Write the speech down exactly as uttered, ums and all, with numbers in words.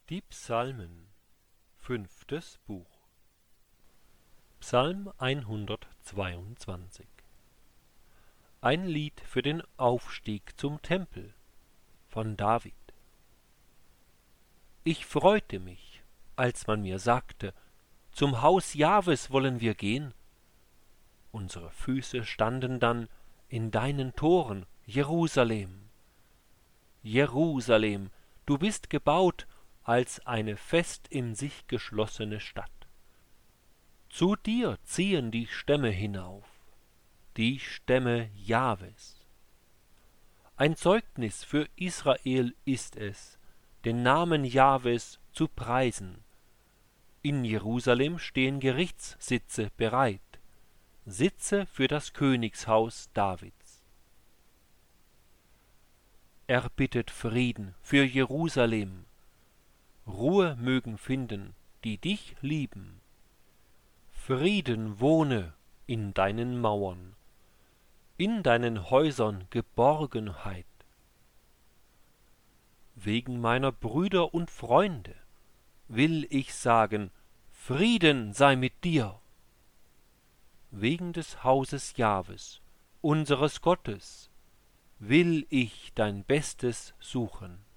Die Psalmen, fünftes Buch. Psalm hundertzweiundzwanzig. Ein Lied für den Aufstieg zum Tempel von David. Ich freute mich, als man mir sagte, zum Haus Jahwes wollen wir gehen. Unsere Füße standen dann in deinen Toren, Jerusalem. Jerusalem, du bist gebaut als eine fest in sich geschlossene Stadt. Zu dir ziehen die Stämme hinauf, die Stämme Jahwes. Ein Zeugnis für Israel ist es, den Namen Jahwes zu preisen. In Jerusalem stehen Gerichtssitze bereit, Sitze für das Königshaus Davids. Er bittet Frieden für Jerusalem. Ruhe mögen finden, die dich lieben. Frieden wohne in deinen Mauern, in deinen Häusern Geborgenheit. Wegen meiner Brüder und Freunde will ich sagen, Frieden sei mit dir. Wegen des Hauses Jahwes, unseres Gottes, will ich dein Bestes suchen.